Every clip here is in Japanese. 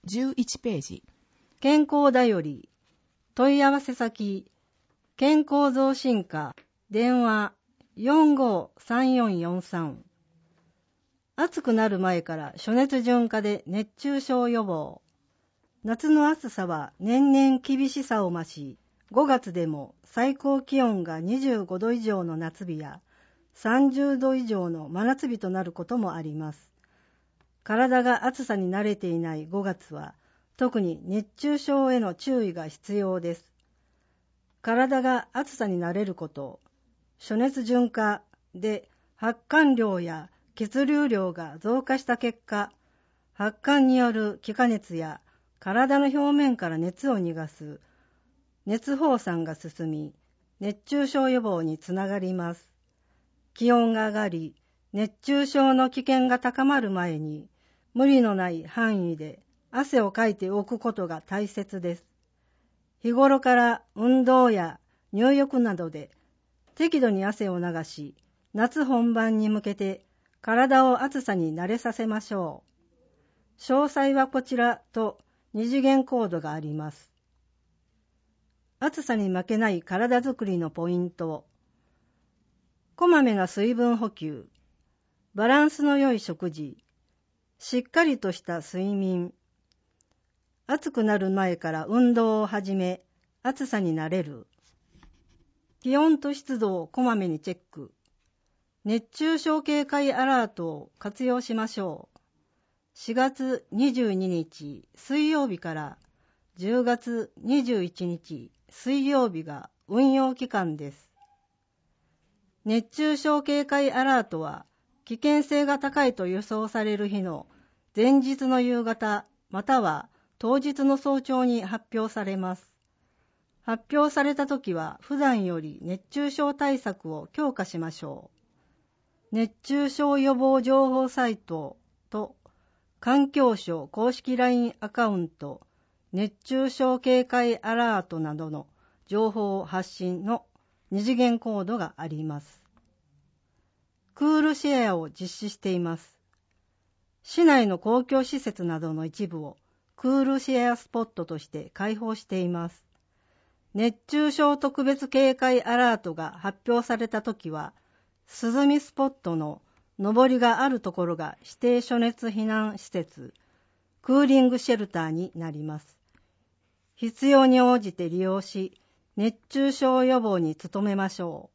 11ページ。 健康だより。問い合わせ先。健康増進課。電話 453443。暑くなる前から暑熱順化で熱中症予防。夏の暑さは年々厳しさを増し、5月でも最高気温が25度以上の夏日や30度以上の真夏日となることもあります。体が暑さに慣れていない5月は、特に熱中症への注意が必要です。体が暑さに慣れること、暑熱順化で発汗量や血流量が増加した結果、発汗による気化熱や体の表面から熱を逃がす熱放散が進み、熱中症予防につながります。気温が上がり、熱中症の危険が高まる前に、無理のない範囲で汗をかいておくことが大切です。日頃から運動や入浴などで適度に汗を流し、夏本番に向けて体を暑さに慣れさせましょう。詳細はこちらと二次元コードがあります。暑さに負けない体づくりのポイント。こまめな水分補給、バランスの良い食事、しっかりとした睡眠、暑くなる前から運動を始め、暑さに慣れる。気温と湿度をこまめにチェック。熱中症警戒アラートを活用しましょう。4月22日水曜日から10月21日水曜日が運用期間です。熱中症警戒アラートは危険性が高いと予想される日の前日の夕方または当日の早朝に発表されます。発表されたときは普段より熱中症対策を強化しましょう。熱中症予防情報サイトと環境省公式 LINE アカウント熱中症警戒アラートなどの情報発信の二次元コードがあります。クールシェアを実施しています。市内の公共施設などの一部をクールシェアスポットとして開放しています。熱中症特別警戒アラートが発表されたときは、涼みスポットの上りがあるところが指定暑熱避難施設、クーリングシェルターになります。必要に応じて利用し、熱中症予防に努めましょ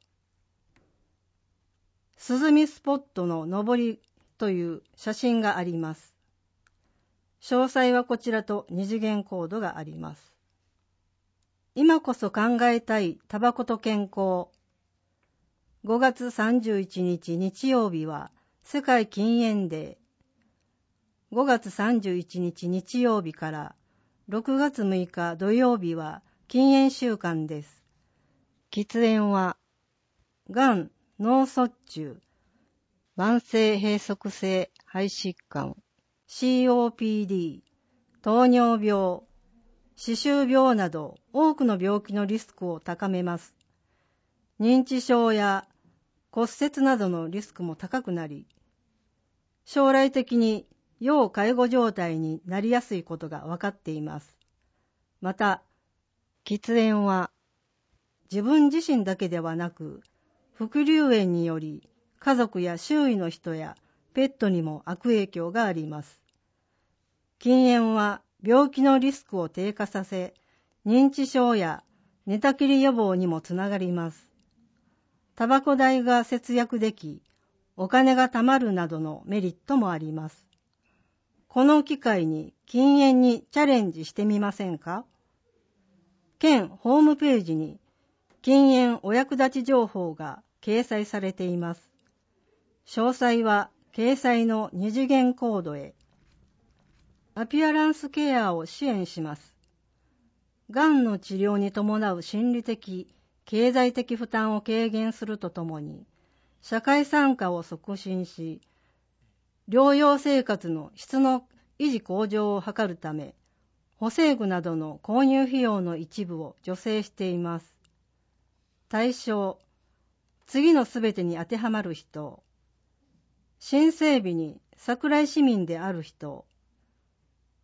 う。涼みスポットの上りという写真があります。詳細はこちらと二次元コードがあります。今こそ考えたいタバコと健康。5月31日日曜日は世界禁煙デー。5月31日日曜日から6月6日土曜日は禁煙週間です。喫煙は、がん、脳卒中、慢性閉塞性肺疾患、COPD、糖尿病、歯周病など多くの病気のリスクを高めます。認知症や骨折などのリスクも高くなり、将来的に要介護状態になりやすいことが分かっています。また、喫煙は自分自身だけではなく、副流煙により家族や周囲の人やペットにも悪影響があります。禁煙は病気のリスクを低下させ、認知症や寝たきり予防にもつながります。タバコ代が節約でき、お金が貯まるなどのメリットもあります。この機会に禁煙にチャレンジしてみませんか？県ホームページに禁煙お役立ち情報が掲載されています。詳細は掲載の二次元コードへ。アピアランスケアを支援します。がんの治療に伴う心理的、経済的負担を軽減するとともに、社会参加を促進し、療養生活の質の維持向上を図るため、補正具などの購入費用の一部を助成しています。対象、次のすべてに当てはまる人、新整備に桜井市民である人、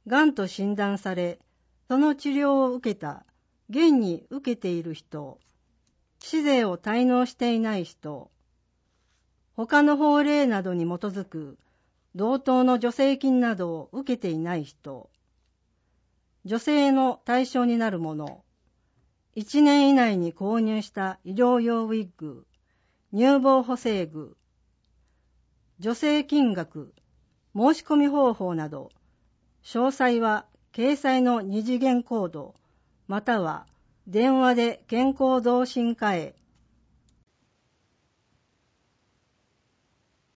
がんと診断され、その治療を受けた、現に受けている人、死税を滞納していない人、他の法令などに基づく同等の助成金などを受けていない人、助成の対象になるもの、1年以内に購入した医療用ウィッグ、乳房補正具、助成金額、申し込み方法など、詳細は掲載の二次元コード、または電話で健康増進課へ